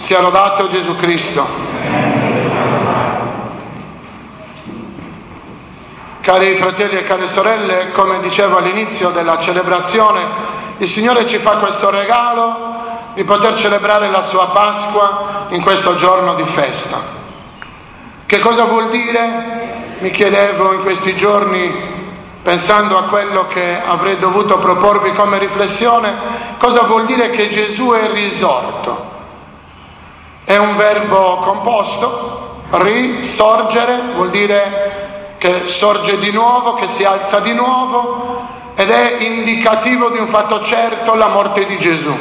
Sia lodato Gesù Cristo. Cari fratelli e care sorelle, come dicevo all'inizio della celebrazione, il Signore ci fa questo regalo di poter celebrare la sua Pasqua in questo giorno di festa. Che cosa vuol dire? Mi chiedevo in questi giorni, pensando a quello che avrei dovuto proporvi come riflessione, cosa vuol dire che Gesù è risorto? È un verbo composto, risorgere vuol dire che sorge di nuovo, che si alza di nuovo, ed è indicativo di un fatto certo, la morte di Gesù.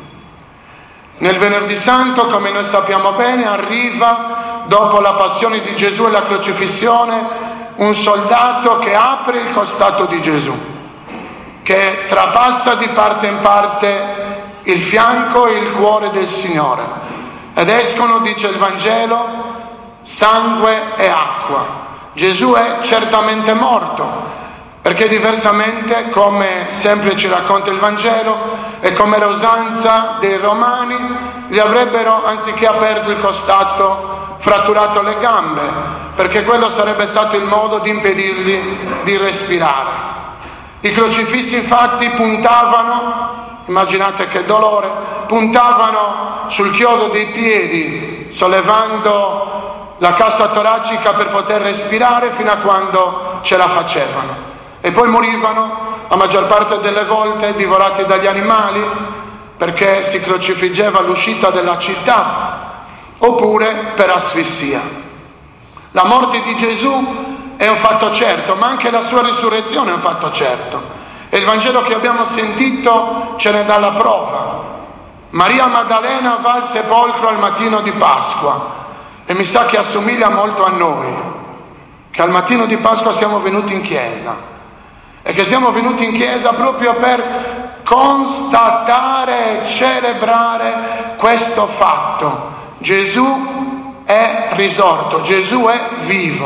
Nel Venerdì Santo, come noi sappiamo bene, arriva dopo la passione di Gesù e la crocifissione un soldato che apre il costato di Gesù, che trapassa di parte in parte il fianco e il cuore del Signore, ed escono, dice il Vangelo, sangue e acqua. Gesù è certamente morto, perché diversamente, come sempre ci racconta il Vangelo e come era usanza dei Romani, gli avrebbero, anziché aperto il costato, fratturato le gambe, perché quello sarebbe stato il modo di impedirgli di respirare. I crocifissi infatti puntavano, immaginate che dolore, puntavano sul chiodo dei piedi, sollevando la cassa toracica per poter respirare fino a quando ce la facevano. E poi morivano, la maggior parte delle volte, divorati dagli animali, perché si crocifiggeva all'uscita della città, oppure per asfissia. La morte di Gesù è un fatto certo, ma anche la sua risurrezione è un fatto certo. E il Vangelo che abbiamo sentito ce ne dà la prova. Maria Maddalena va al sepolcro al mattino di Pasqua, e mi sa che assomiglia molto a noi, che al mattino di Pasqua siamo venuti in chiesa, e che siamo venuti in chiesa proprio per constatare e celebrare questo fatto. Gesù è risorto, Gesù è vivo.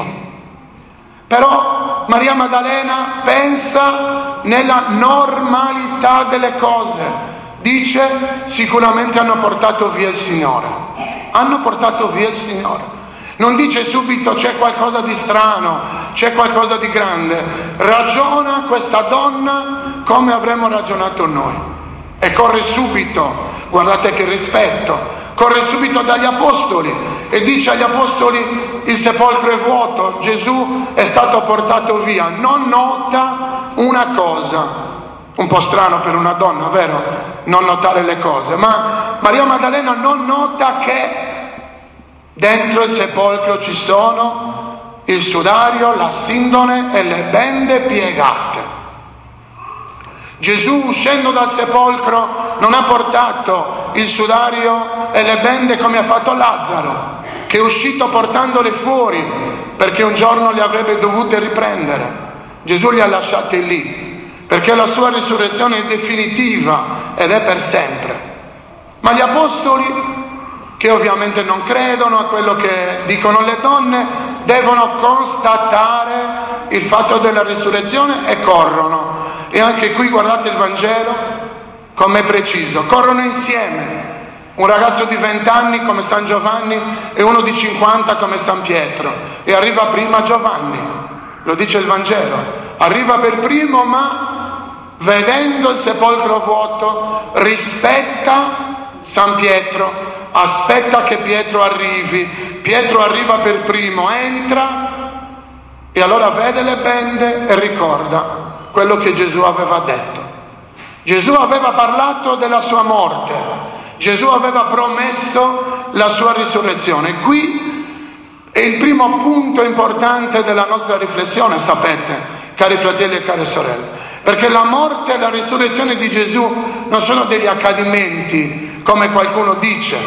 Però Maria Maddalena pensa nella normalità delle cose. Dice, sicuramente hanno portato via il Signore. Hanno portato via il Signore. Non dice subito c'è qualcosa di strano, c'è qualcosa di grande. Ragiona questa donna come avremmo ragionato noi. E corre subito, guardate che rispetto, corre subito dagli apostoli e dice agli apostoli: il sepolcro è vuoto, Gesù è stato portato via. Non nota una cosa, un po' strano per una donna, vero? Non notare le cose, ma Maria Maddalena non nota che dentro il sepolcro ci sono il sudario, la sindone e le bende piegate. Gesù, uscendo dal sepolcro, non ha portato il sudario e le bende come ha fatto Lazzaro, che è uscito portandole fuori perché un giorno le avrebbe dovute riprendere. Gesù li ha lasciati lì perché la sua risurrezione è definitiva ed è per sempre. Ma gli apostoli, che ovviamente non credono a quello che dicono le donne, devono constatare il fatto della risurrezione e corrono. E anche qui guardate il Vangelo com'è preciso, corrono insieme. Un ragazzo di 20 anni come San Giovanni e uno di 50 come San Pietro, e arriva prima Giovanni, lo dice il Vangelo, arriva per primo, ma vedendo il sepolcro vuoto rispetta San Pietro, aspetta che Pietro arrivi. Pietro arriva per primo, entra e allora vede le bende e ricorda quello che Gesù aveva detto. Gesù aveva parlato della sua morte, Gesù aveva promesso la sua risurrezione. Qui è il primo punto importante della nostra riflessione, sapete, cari fratelli e care sorelle, perché la morte e la risurrezione di Gesù non sono degli accadimenti, come qualcuno dice.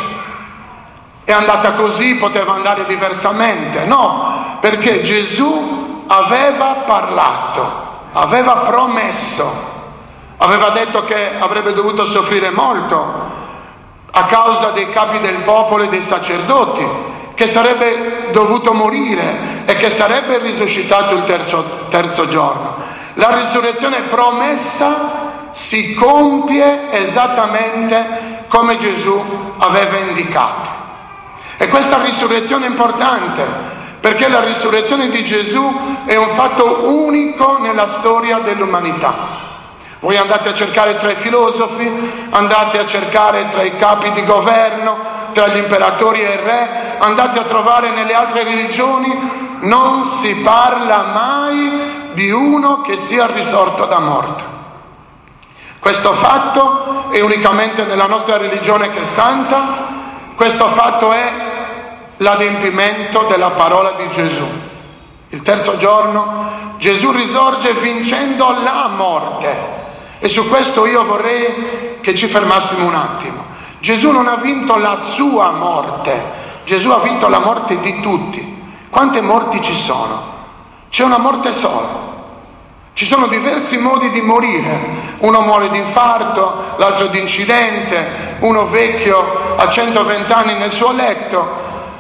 È andata così, poteva andare diversamente. No, perché Gesù aveva parlato, aveva promesso, aveva detto che avrebbe dovuto soffrire molto a causa dei capi del popolo e dei sacerdoti, che sarebbe dovuto morire e che sarebbe risuscitato il terzo giorno. La risurrezione promessa si compie esattamente come Gesù aveva indicato. E questa risurrezione è importante, perché la risurrezione di Gesù è un fatto unico nella storia dell'umanità. Voi andate a cercare tra i filosofi, andate a cercare tra i capi di governo, tra gli imperatori e il re, andate a trovare nelle altre religioni, non si parla mai di uno che sia risorto da morto. Questo fatto è unicamente nella nostra religione che è santa, questo fatto è l'adempimento della parola di Gesù. Il terzo giorno Gesù risorge vincendo la morte. E su questo io vorrei che ci fermassimo un attimo. Gesù non ha vinto la sua morte, Gesù ha vinto la morte di tutti. Quante morti ci sono? C'è una morte sola. Ci sono diversi modi di morire. Uno muore di infarto, l'altro di incidente, uno vecchio a 120 anni nel suo letto,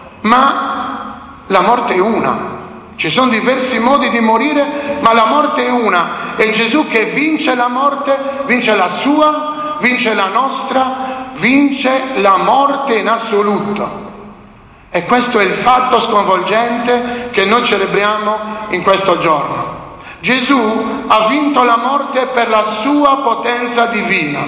ma la morte è una. Ci sono diversi modi di morire, ma la morte è una. È Gesù che vince la morte, vince la sua, vince la nostra, vince la morte in assoluto. E questo è il fatto sconvolgente che noi celebriamo in questo giorno. Gesù ha vinto la morte per la sua potenza divina.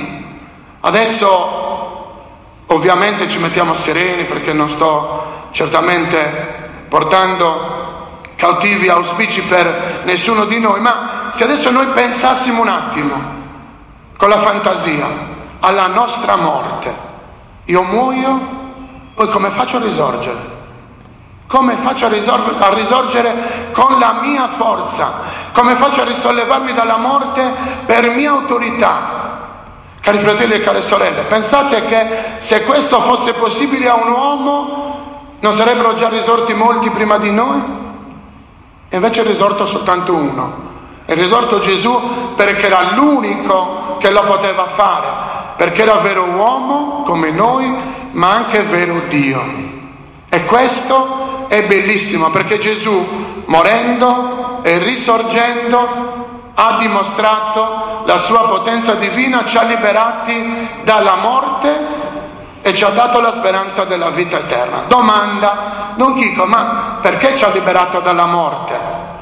Adesso ovviamente ci mettiamo sereni, perché non sto certamente portando cautivi auspici per nessuno di noi, ma se adesso noi pensassimo un attimo con la fantasia alla nostra morte, io muoio, poi come faccio a risorgere? Come faccio a risorgere con la mia forza? Come faccio a risollevarmi dalla morte per mia autorità? Cari fratelli e care sorelle, pensate che se questo fosse possibile a un uomo, non sarebbero già risorti molti prima di noi? E invece è risorto soltanto uno. È risorto Gesù perché era l'unico che lo poteva fare, perché era vero uomo come noi, ma anche vero Dio. E questo è bellissimo, perché Gesù, morendo e risorgendo, ha dimostrato la sua potenza divina, ci ha liberati dalla morte e ci ha dato la speranza della vita eterna. Domanda, Don Chico, ma perché ci ha liberato dalla morte?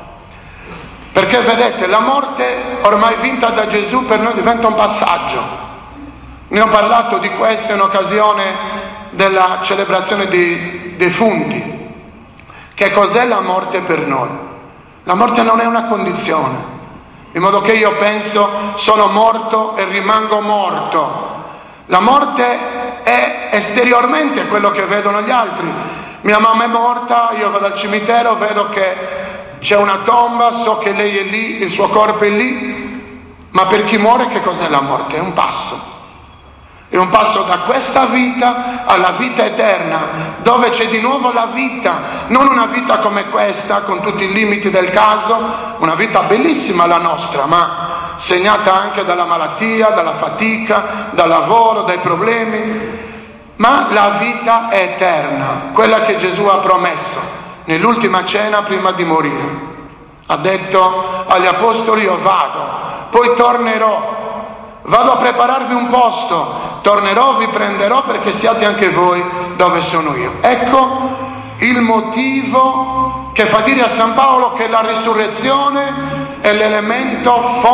Perché vedete, la morte ormai vinta da Gesù per noi diventa un passaggio. Ne ho parlato di questo in occasione della celebrazione dei defunti. Che cos'è la morte per noi? La morte non è una condizione, in modo che io penso sono morto e rimango morto. La morte è esteriormente quello che vedono gli altri. Mia mamma è morta, io vado al cimitero, vedo che c'è una tomba, so che lei è lì, il suo corpo è lì, ma per chi muore che cos'è la morte? È un passo. È un passo da questa vita alla vita eterna, dove c'è di nuovo la vita, non una vita come questa, con tutti i limiti del caso, una vita bellissima la nostra, ma segnata anche dalla malattia, dalla fatica, dal lavoro, dai problemi, ma la vita è eterna, quella che Gesù ha promesso nell'ultima cena prima di morire. Ha detto agli apostoli: io vado, poi tornerò, vado a prepararvi un posto, tornerò, vi prenderò perché siate anche voi dove sono io. Ecco il motivo che fa dire a San Paolo che la risurrezione è l'elemento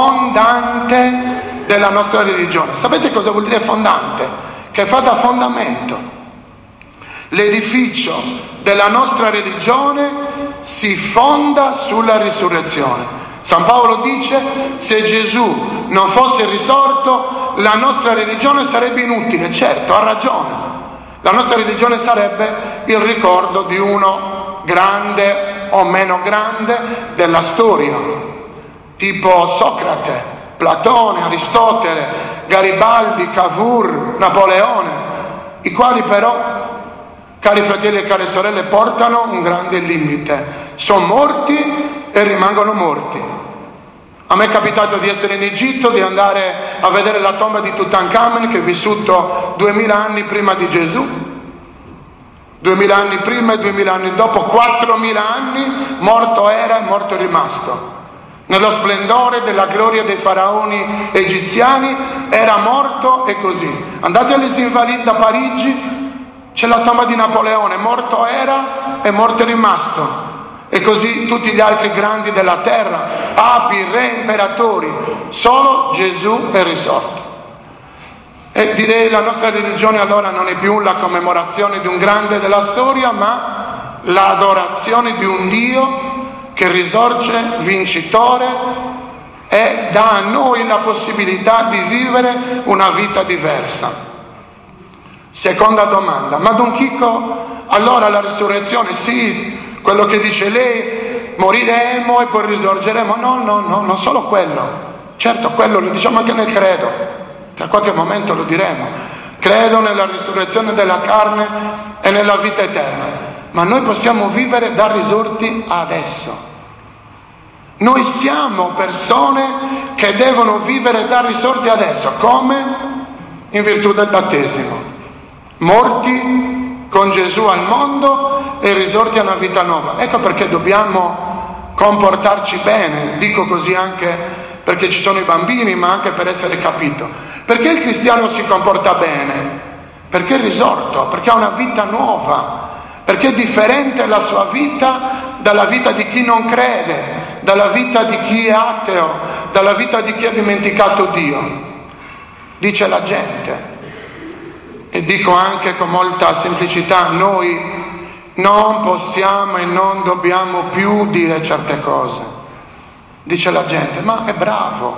fondante della nostra religione. Sapete cosa vuol dire fondante? Che fa da fondamento. L'edificio della nostra religione si fonda sulla risurrezione. San Paolo dice: se Gesù non fosse risorto, la nostra religione sarebbe inutile. Certo, ha ragione. La nostra religione sarebbe il ricordo di uno grande o meno grande della storia, tipo Socrate, Platone, Aristotele, Garibaldi, Cavour, Napoleone, i quali però, cari fratelli e care sorelle, portano un grande limite. Sono morti e rimangono morti. A me è capitato di essere in Egitto, di andare a vedere la tomba di Tutankhamen, che è vissuto 2000 anni prima di Gesù, 2000 anni prima e 2000 anni dopo, 4000 anni, morto era e morto è rimasto. Nello splendore della gloria dei faraoni egiziani era morto e così. Andate all'Invalide a Parigi, C'è la tomba di Napoleone, morto era e morto è rimasto. E così tutti gli altri grandi della terra, papi, re, imperatori, solo Gesù è risorto. E direi la nostra religione allora non è più la commemorazione di un grande della storia, ma l'adorazione di un Dio che risorge vincitore e dà a noi la possibilità di vivere una vita diversa. Seconda domanda, ma Don Chico, allora la risurrezione sì, quello che dice lei, moriremo e poi risorgeremo? No, non solo quello. Certo, quello lo diciamo anche nel credo, che a qualche momento lo diremo. Credo nella risurrezione della carne e nella vita eterna. Ma noi possiamo vivere da risorti adesso. Noi siamo persone che devono vivere da risorti adesso. Come? In virtù del battesimo. Morti con Gesù al mondo e risorti a una vita nuova. Ecco perché dobbiamo comportarci bene, dico così anche perché ci sono i bambini, ma anche per essere capito. Perché il cristiano si comporta bene? Perché è risorto, perché ha una vita nuova, perché è differente la sua vita dalla vita di chi non crede, dalla vita di chi è ateo, dalla vita di chi ha dimenticato Dio. Dice la gente. E dico anche con molta semplicità, noi non possiamo e non dobbiamo più dire certe cose. Dice la gente, ma è bravo,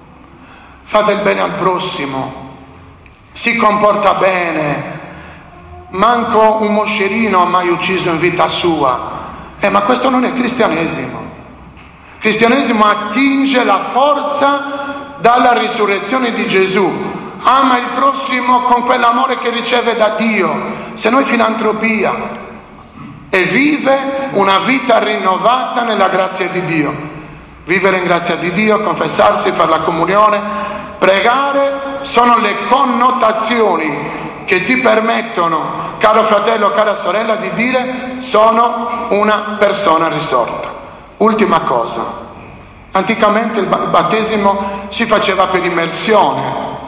fa del bene al prossimo, si comporta bene, manco un moscerino ha mai ucciso in vita sua. Ma questo non è cristianesimo. Il cristianesimo attinge la forza dalla risurrezione di Gesù, ama il prossimo con quell'amore che riceve da Dio, se no è filantropia, e vive una vita rinnovata nella grazia di Dio. Vivere in grazia di Dio, confessarsi, fare la comunione, pregare, sono le connotazioni che ti permettono, caro fratello, cara sorella, di dire sono una persona risorta. Ultima cosa, anticamente il battesimo si faceva per immersione.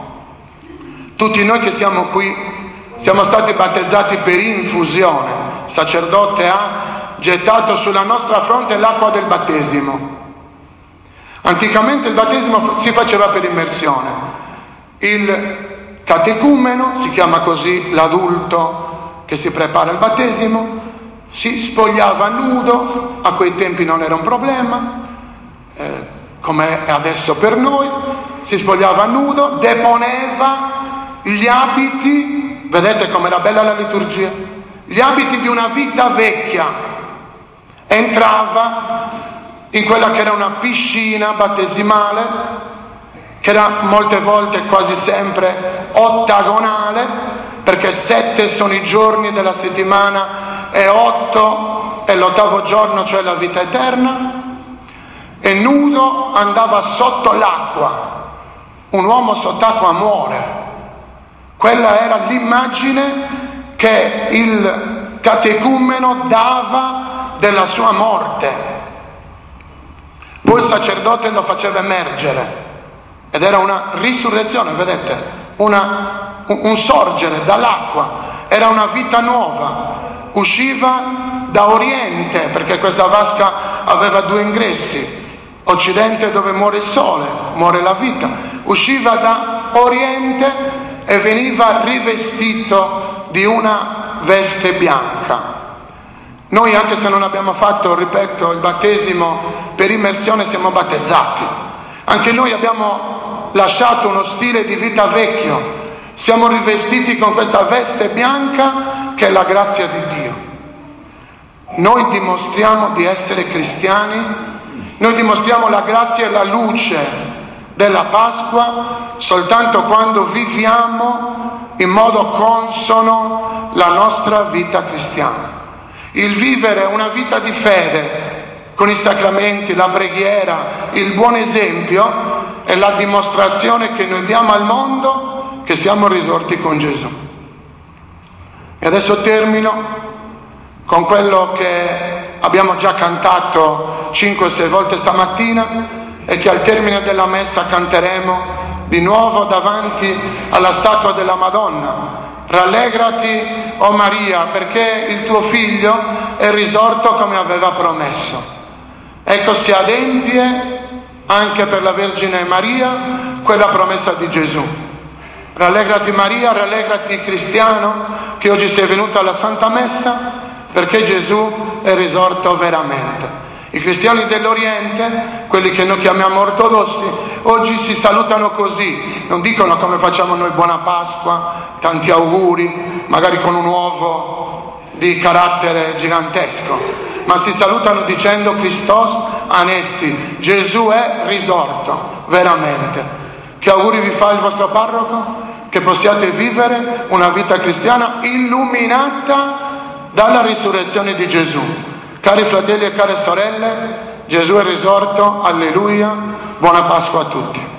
Tutti noi che siamo qui siamo stati battezzati per infusione. Il sacerdote ha gettato sulla nostra fronte l'acqua del battesimo. Anticamente il battesimo si faceva per immersione. Il catecumeno, si chiama così l'adulto che si prepara al battesimo, si spogliava nudo, a quei tempi non era un problema, come è adesso per noi, si spogliava nudo, deponeva gli abiti, vedete com'era bella la liturgia, gli abiti di una vita vecchia, entrava in quella che era una piscina battesimale, che era molte volte, quasi sempre, ottagonale, perché 7 sono i giorni della settimana e 8 è l'8° giorno, cioè la vita eterna, e nudo andava sotto l'acqua. Un uomo sott'acqua muore. Quella era l'immagine che il catecumeno dava della sua morte. Poi il sacerdote lo faceva emergere ed era una risurrezione, vedete, un sorgere dall'acqua, era una vita nuova, usciva da oriente, perché questa vasca aveva 2 ingressi, occidente dove muore il sole, muore la vita, usciva da oriente e veniva rivestito di una veste bianca. Noi, anche se non abbiamo fatto, ripeto, il battesimo per immersione, siamo battezzati. Anche noi abbiamo lasciato uno stile di vita vecchio, siamo rivestiti con questa veste bianca che è la grazia di Dio. Noi dimostriamo di essere cristiani, noi dimostriamo la grazia e la luce della Pasqua soltanto quando viviamo in modo consono la nostra vita cristiana. Il vivere una vita di fede con i sacramenti, la preghiera, il buon esempio è la dimostrazione che noi diamo al mondo che siamo risorti con Gesù. E adesso termino con quello che abbiamo già cantato 5-6 volte stamattina e che al termine della messa canteremo di nuovo davanti alla statua della Madonna, Rallegrati, o Maria, perché il tuo figlio è risorto come aveva promesso. Ecco, si adempie anche per la Vergine Maria quella promessa di Gesù. Rallegrati Maria, rallegrati cristiano, che oggi sei venuto alla Santa Messa, perché Gesù è risorto veramente. I cristiani dell'Oriente, quelli che noi chiamiamo ortodossi, oggi si salutano così, non dicono come facciamo noi buona Pasqua, tanti auguri, magari con un uovo di carattere gigantesco, ma si salutano dicendo Christos anesti, Gesù è risorto veramente. Che auguri vi fa il vostro parroco? Che possiate vivere una vita cristiana illuminata dalla risurrezione di Gesù. Cari fratelli e care sorelle, Gesù è risorto, alleluia, buona Pasqua a tutti.